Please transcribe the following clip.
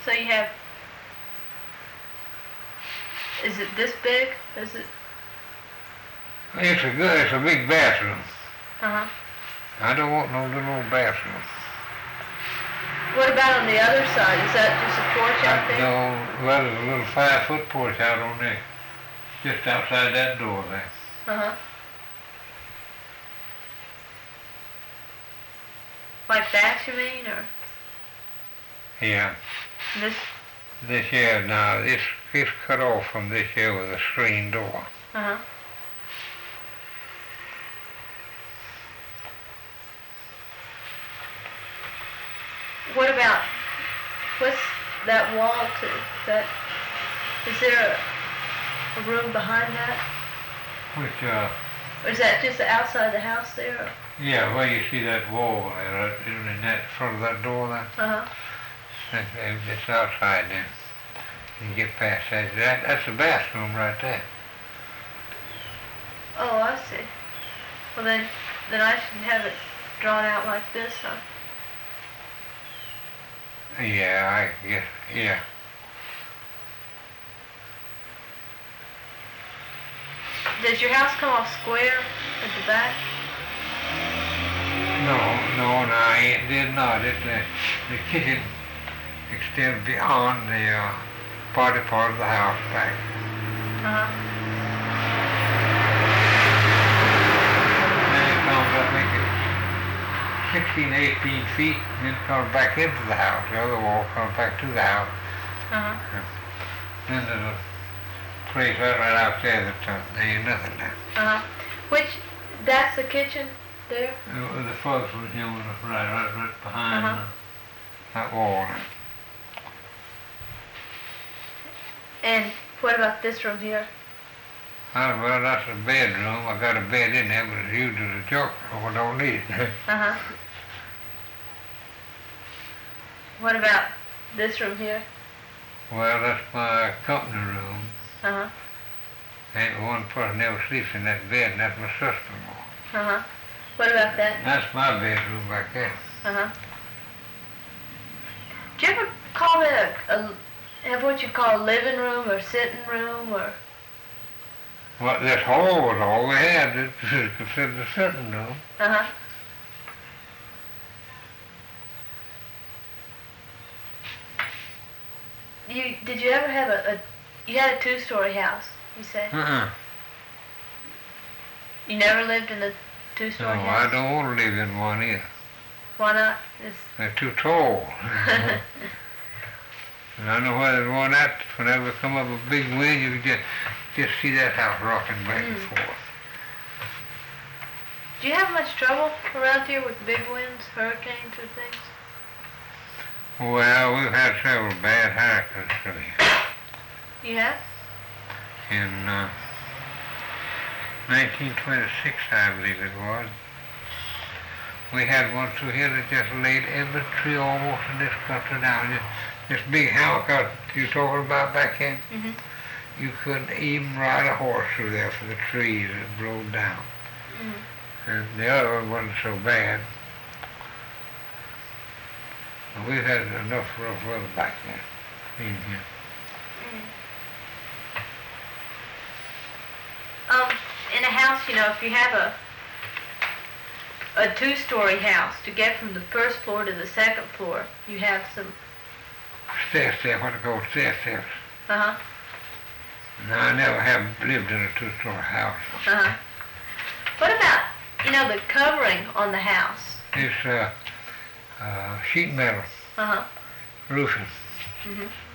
So you have, is it this big? Is it? It's a big bathroom. Uh-huh. I don't want no little bathroom. What about on the other side? Is that just a porch out there? No, well, there's a little 5-foot porch out on there, just outside that door there. Uh-huh. Like that, you mean, or Yeah. this? This here, now, it's cut off from this here with a screen door. Uh-huh. What about, what's that wall to? Is there a room behind that? Which, Or is that just outside the house there? Or? yeah, where you see that wall there, right in that front of that door there, Uh-huh. it's outside there. You get past that, that's the bathroom right there. Oh, I see. Well, then I should have it drawn out like this, huh? Yeah, I guess, yeah. Does your house come off square at the back? No, it did not. The kitchen extends beyond the party part of the house back. Uh-huh. And it comes up maybe 16, 18 feet, and then comes back into the house. The other wall comes back to the house. Uh-huh. Then there's a place right out there that there ain't nothing there. Uh-huh. That's the kitchen there? The folks was here right behind Uh-huh. that wall. And what about this room here? Well, that's a bedroom. I got a bed in there, but it's used as a junk room. I don't need it. Uh-huh. What about this room here? Well, that's my company room. Uh-huh. Ain't one person ever sleeps in that bed, and that's my sister-in-law. Uh-huh. What about that? That's my bedroom back there. Uh-huh. Do you ever call it have what you call a living room or sitting room or? Well, this hall was all we had. It was considered a sitting room. Uh-huh. Did you ever have you had a 2-story house, you said? You never lived in a 2-story No, house? I don't want to live in one either. Why not? They're too tall. And I know where there's one at, whenever it come up a big wind, you can just see that house rocking back and forth. Do you have much trouble around here with big winds, hurricanes, or things? Well, we've had several bad hurricanes through here. You have? In 1926, I believe it was. We had one through here that just laid every tree almost in this country down. This big hammock you talking about back here, Mm-hmm. you couldn't even ride a horse through there for the trees that blowed down. Mm-hmm. And the other one wasn't so bad. But we've had enough rough weather back there. In here. In a house, if you have a 2-story house, to get from the first floor to the second floor, you have some... Stair steps, what they call stair steps. Uh-huh. No, I never have lived in a 2-story house. Uh-huh. What about, the covering on the house? It's sheet metal Uh-huh. roofing. Mm-hmm.